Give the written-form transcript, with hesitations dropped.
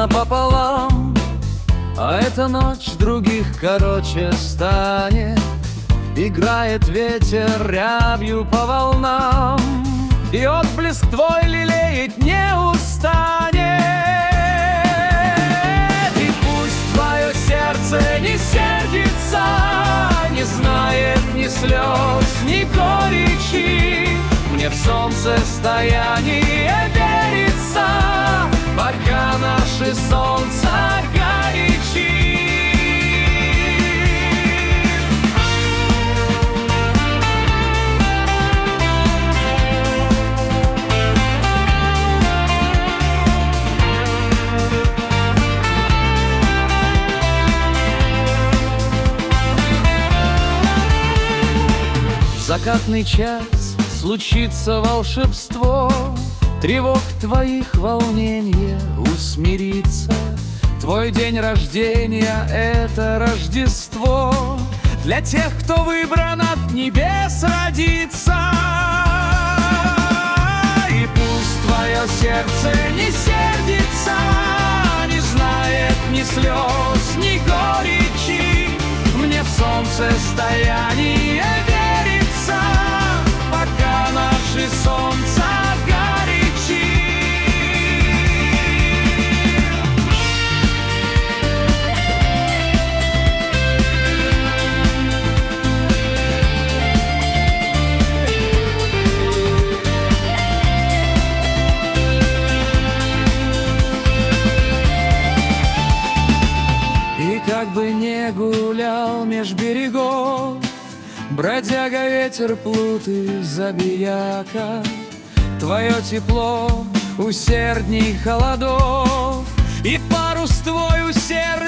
напополам, а эта ночь других короче станет. Играет ветер рябью по волнам, и отблеск твой лелеять не устанет. И пусть твое сердце не сердится, не знает ни слез, ни горечи, мне в солнцестояние верится, пока наше солнце горячи. В закатный час случится волшебство, тревог твоих волнение усмирится. Твой день рождения — это Рождество для тех, кто выбран от небес родиться. И пусть твое сердце не сердится, не знает ни слез, ни горечи, мне в солнцестояние верится, пока наше солнце горячи. И как бы не гулял меж берегов, бродяга, ветер, плут и забияка, твое тепло усердней холодов, и парус твой усердней